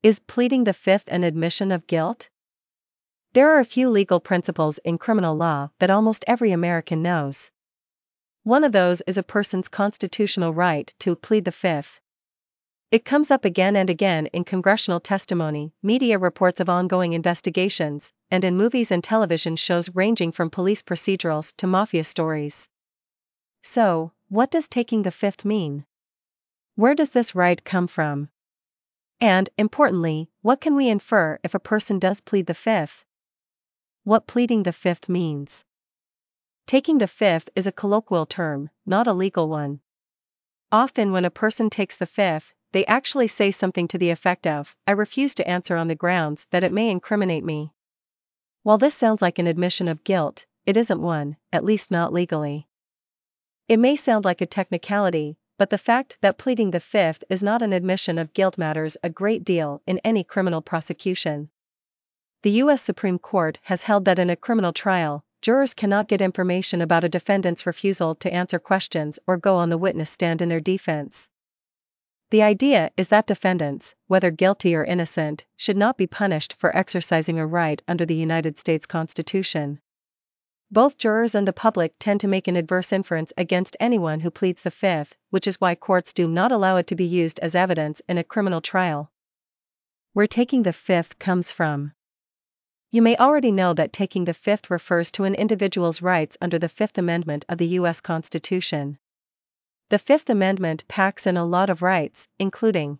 Is pleading the fifth an admission of guilt? There are a few legal principles in criminal law that almost every American knows. One of those is a person's constitutional right to plead the fifth. It comes up again and again in congressional testimony, media reports of ongoing investigations, and in movies and television shows ranging from police procedurals to mafia stories. So, what does taking the fifth mean? Where does this right come from? And, importantly, what can we infer if a person does plead the fifth? What pleading the fifth means. Taking the fifth is a colloquial term, not a legal one. Often when a person takes the fifth, they actually say something to the effect of, "I refuse to answer on the grounds that it may incriminate me." While this sounds like an admission of guilt, it isn't one, at least not legally. It may sound like a technicality, but the fact that pleading the fifth is not an admission of guilt matters a great deal in any criminal prosecution. The U.S. Supreme Court has held that in a criminal trial, jurors cannot get information about a defendant's refusal to answer questions or go on the witness stand in their defense. The idea is that defendants, whether guilty or innocent, should not be punished for exercising a right under the United States Constitution. Both jurors and the public tend to make an adverse inference against anyone who pleads the fifth, which is why courts do not allow it to be used as evidence in a criminal trial. Where taking the fifth comes from. You may already know that taking the fifth refers to an individual's rights under the Fifth Amendment of the U.S. Constitution. The Fifth Amendment packs in a lot of rights, including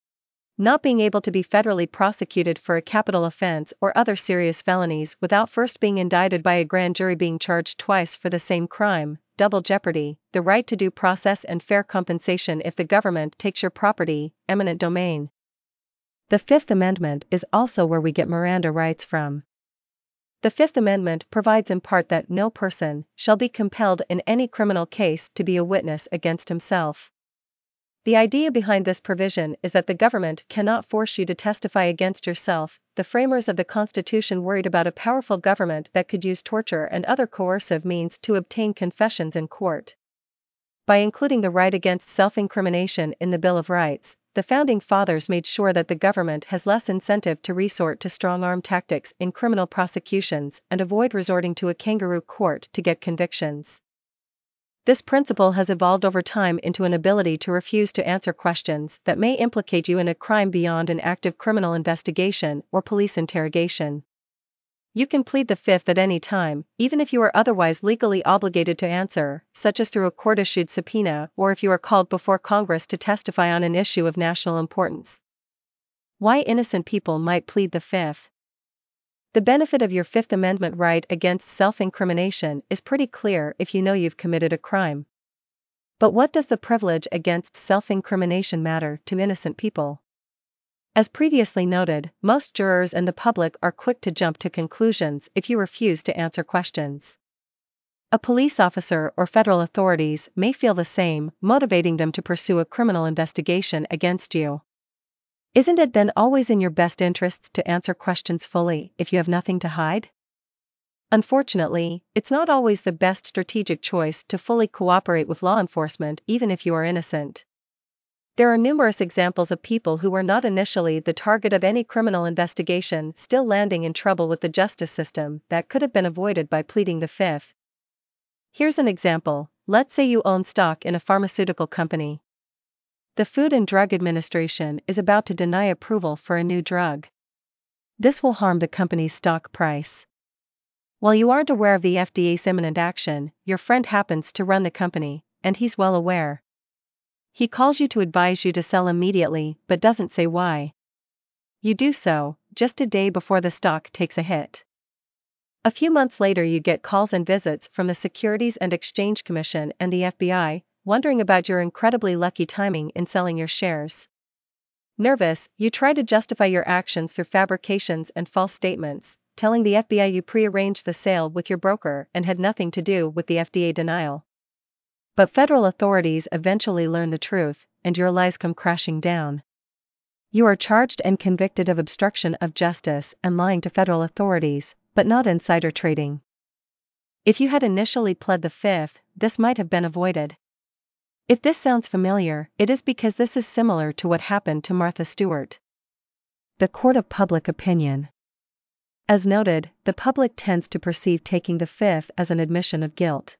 not being able to be federally prosecuted for a capital offense or other serious felonies without first being indicted by a grand jury, being charged twice for the same crime, double jeopardy, the right to due process and fair compensation if the government takes your property, eminent domain. The Fifth Amendment is also where we get Miranda rights from. The Fifth Amendment provides in part that no person shall be compelled in any criminal case to be a witness against himself. The idea behind this provision is that the government cannot force you to testify against yourself. The framers of the Constitution worried about a powerful government that could use torture and other coercive means to obtain confessions in court. By including the right against self-incrimination in the Bill of Rights, the Founding Fathers made sure that the government has less incentive to resort to strong-arm tactics in criminal prosecutions and avoid resorting to a kangaroo court to get convictions. This principle has evolved over time into an ability to refuse to answer questions that may implicate you in a crime beyond an active criminal investigation or police interrogation. You can plead the fifth at any time, even if you are otherwise legally obligated to answer, such as through a court-issued subpoena or if you are called before Congress to testify on an issue of national importance. Why innocent people might plead the fifth. The benefit of your Fifth Amendment right against self-incrimination is pretty clear if you know you've committed a crime. But what does the privilege against self-incrimination matter to innocent people? As previously noted, most jurors and the public are quick to jump to conclusions if you refuse to answer questions. A police officer or federal authorities may feel the same, motivating them to pursue a criminal investigation against you. Isn't it then always in your best interests to answer questions fully if you have nothing to hide? Unfortunately, it's not always the best strategic choice to fully cooperate with law enforcement even if you are innocent. There are numerous examples of people who were not initially the target of any criminal investigation still landing in trouble with the justice system that could have been avoided by pleading the fifth. Here's an example. Let's say you own stock in a pharmaceutical company. The Food and Drug Administration is about to deny approval for a new drug. This will harm the company's stock price. While you aren't aware of the FDA's imminent action, your friend happens to run the company, and he's well aware. He calls you to advise you to sell immediately but doesn't say why. You do so, just a day before the stock takes a hit. A few months later you get calls and visits from the Securities and Exchange Commission and the FBI, wondering about your incredibly lucky timing in selling your shares. Nervous, you try to justify your actions through fabrications and false statements, telling the FBI you prearranged the sale with your broker and had nothing to do with the FDA denial. But federal authorities eventually learn the truth, and your lies come crashing down. You are charged and convicted of obstruction of justice and lying to federal authorities, but not insider trading. If you had initially pled the fifth, this might have been avoided. If this sounds familiar, it is because this is similar to what happened to Martha Stewart. The court of public opinion. As noted, the public tends to perceive taking the fifth as an admission of guilt.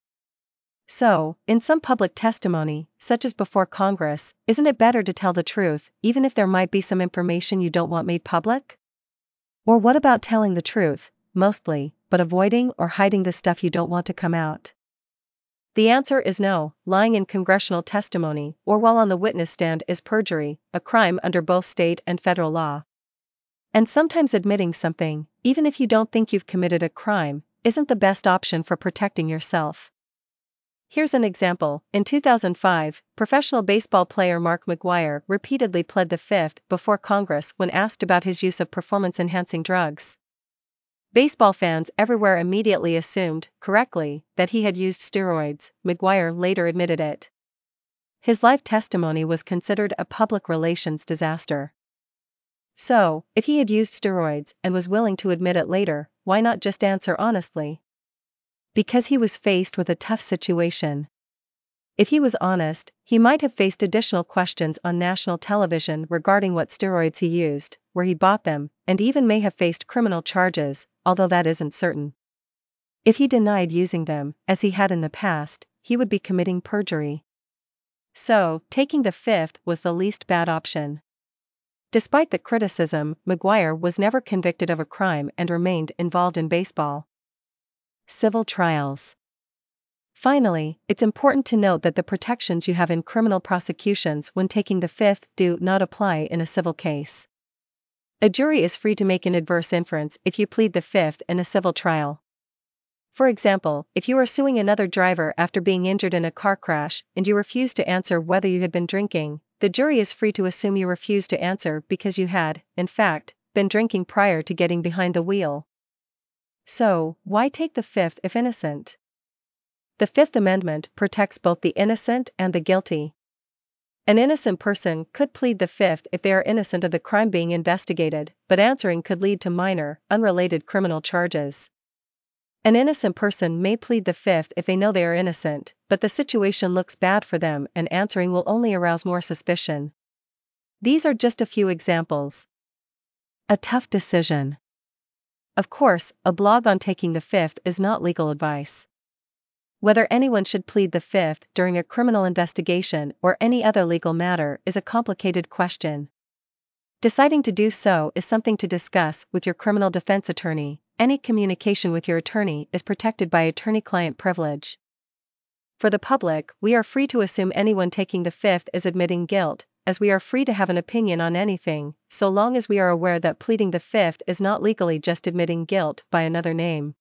So, in some public testimony, such as before Congress, isn't it better to tell the truth, even if there might be some information you don't want made public? Or what about telling the truth, mostly, but avoiding or hiding the stuff you don't want to come out? The answer is no. Lying in congressional testimony or while on the witness stand is perjury, a crime under both state and federal law. And sometimes admitting something, even if you don't think you've committed a crime, isn't the best option for protecting yourself. Here's an example. In 2005, professional baseball player Mark McGwire repeatedly pled the fifth before Congress when asked about his use of performance-enhancing drugs. Baseball fans everywhere immediately assumed, correctly, that he had used steroids. McGwire later admitted it. His live testimony was considered a public relations disaster. So, if he had used steroids and was willing to admit it later, why not just answer honestly? Because he was faced with a tough situation. If he was honest, he might have faced additional questions on national television regarding what steroids he used, where he bought them, and even may have faced criminal charges, although that isn't certain. If he denied using them, as he had in the past, he would be committing perjury. So, taking the fifth was the least bad option. Despite the criticism, McGwire was never convicted of a crime and remained involved in baseball. Civil trials. Finally, it's important to note that the protections you have in criminal prosecutions when taking the fifth do not apply in a civil case. A jury is free to make an adverse inference if you plead the fifth in a civil trial. For example, if you are suing another driver after being injured in a car crash and you refuse to answer whether you had been drinking, the jury is free to assume you refused to answer because you had, in fact, been drinking prior to getting behind the wheel. So, why take the fifth if innocent? The Fifth Amendment protects both the innocent and the guilty. An innocent person could plead the fifth if they are innocent of the crime being investigated, but answering could lead to minor, unrelated criminal charges. An innocent person may plead the fifth if they know they are innocent, but the situation looks bad for them and answering will only arouse more suspicion. These are just a few examples. A tough decision. Of course, a blog on taking the fifth is not legal advice. Whether anyone should plead the fifth during a criminal investigation or any other legal matter is a complicated question. Deciding to do so is something to discuss with your criminal defense attorney. Any communication with your attorney is protected by attorney-client privilege. For the public, we are free to assume anyone taking the fifth is admitting guilt, as we are free to have an opinion on anything, so long as we are aware that pleading the fifth is not legally just admitting guilt by another name.